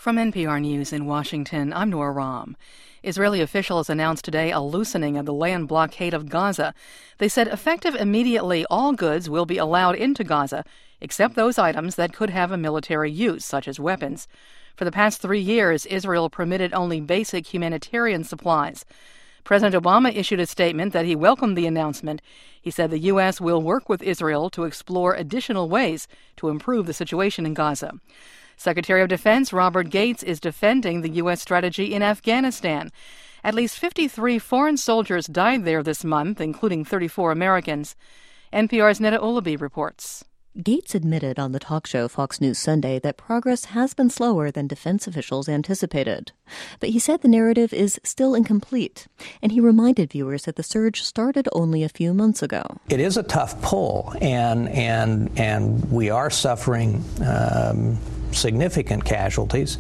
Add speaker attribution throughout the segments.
Speaker 1: From NPR News in Washington, I'm Nora Rahm. Israeli officials announced today a loosening of the land blockade of Gaza. They said effective immediately, all goods will be allowed into Gaza, except those items that could have a military use, such as weapons. For the past 3 years, Israel permitted only basic humanitarian supplies. President Obama issued a statement that he welcomed the announcement. He said the U.S. will work with Israel to explore additional ways to improve the situation in Gaza. Secretary of Defense Robert Gates is defending the U.S. strategy in Afghanistan. At least 53 foreign soldiers died there this month, including 34 Americans. NPR's Neda Ulaby reports.
Speaker 2: Gates admitted on the talk show Fox News Sunday that progress has been slower than defense officials anticipated. But he said the narrative is still incomplete, and he reminded viewers that the surge started only a few months ago.
Speaker 3: It is a tough pull, and we are suffering significant casualties.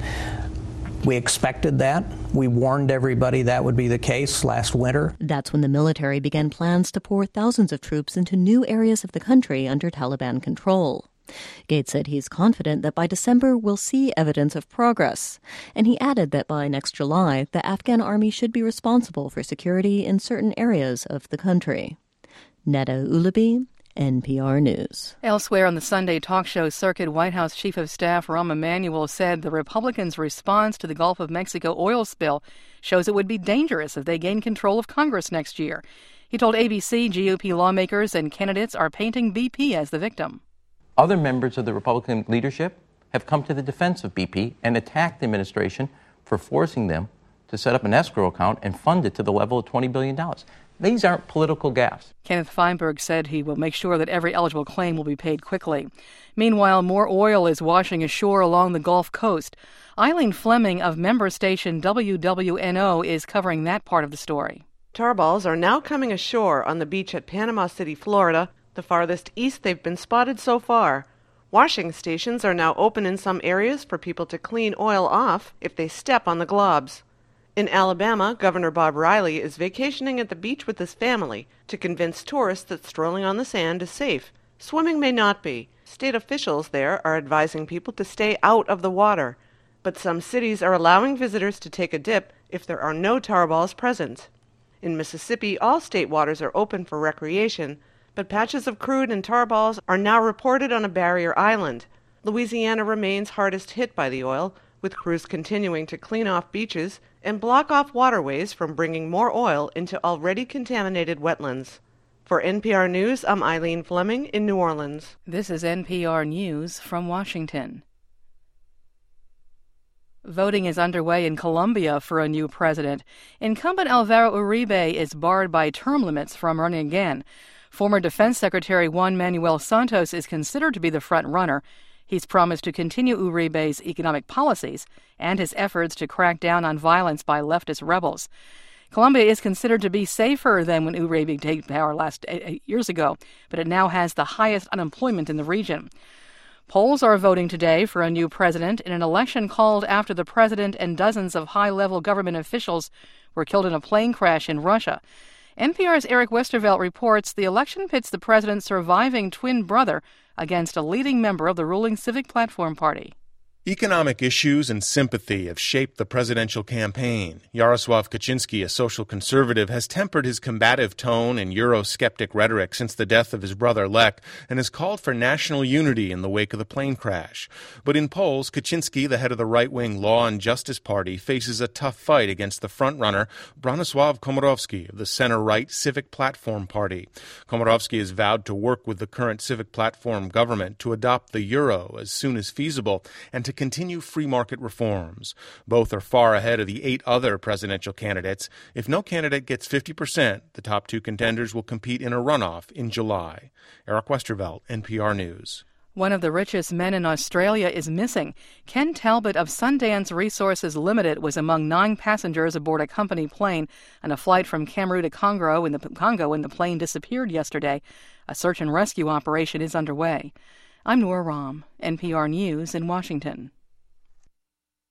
Speaker 3: We expected that. We warned everybody that would be the case last winter.
Speaker 2: That's when the military began plans to pour thousands of troops into new areas of the country under Taliban control. Gates said he's confident that by December we'll see evidence of progress. And he added that by next July, the Afghan army should be responsible for security in certain areas of the country. Neda Ulaby, NPR News.
Speaker 1: Elsewhere on the Sunday talk show circuit, White House Chief of Staff Rahm Emanuel said the Republicans' response to the Gulf of Mexico oil spill shows it would be dangerous if they gain control of Congress next year. He told ABC GOP lawmakers and candidates are painting BP as the victim.
Speaker 4: Other members of the Republican leadership have come to the defense of BP and attacked the administration for forcing them to set up an escrow account and fund it to the level of $20 billion. These aren't political gaffes.
Speaker 1: Kenneth Feinberg said he will make sure that every eligible claim will be paid quickly. Meanwhile, more oil is washing ashore along the Gulf Coast. Eileen Fleming of member station WWNO is covering that part of the story.
Speaker 5: Tar balls are now coming ashore on the beach at Panama City, Florida, the farthest east they've been spotted so far. Washing stations are now open in some areas for people to clean oil off if they step on the globs. In Alabama, Governor Bob Riley is vacationing at the beach with his family to convince tourists that strolling on the sand is safe. Swimming may not be. State officials there are advising people to stay out of the water. But some cities are allowing visitors to take a dip if there are no tar balls present. In Mississippi, all state waters are open for recreation, but patches of crude and tar balls are now reported on a barrier island. Louisiana remains hardest hit by the oil, with crews continuing to clean off beaches and block off waterways from bringing more oil into already contaminated wetlands. For NPR News, I'm Eileen Fleming in New Orleans.
Speaker 1: This is NPR News from Washington. Voting is underway in Colombia for a new president. Incumbent Alvaro Uribe is barred by term limits from running again. Former Defense Secretary Juan Manuel Santos is considered to be the front runner. He's promised to continue Uribe's economic policies and his efforts to crack down on violence by leftist rebels. Colombia is considered to be safer than when Uribe took power last 8 years ago, but it now has the highest unemployment in the region. Polls are voting today for a new president in an election called after the president and dozens of high-level government officials were killed in a plane crash in Russia. NPR's Eric Westervelt reports the election pits the president's surviving twin brother against a leading member of the ruling Civic Platform Party.
Speaker 6: Economic issues and sympathy have shaped the presidential campaign. Jaroslav Kaczynski, a social conservative, has tempered his combative tone and Eurosceptic rhetoric since the death of his brother Lech and has called for national unity in the wake of the plane crash. But in polls, Kaczynski, the head of the right-wing Law and Justice Party, faces a tough fight against the frontrunner Bronisław Komorowski of the center-right Civic Platform Party. Komorowski has vowed to work with the current Civic Platform government to adopt the euro as soon as feasible and to continue free market reforms. Both are far ahead of the 8 other presidential candidates. If no candidate gets 50%, the top 2 contenders will compete in a runoff in July. Eric Westervelt, NPR News.
Speaker 1: One of the richest men in Australia is missing. Ken Talbot of Sundance Resources Limited was among 9 passengers aboard a company plane on a flight from Cameroon to Congo when the plane disappeared yesterday. A search and rescue operation is underway. I'm Nora Rahm, NPR News in Washington.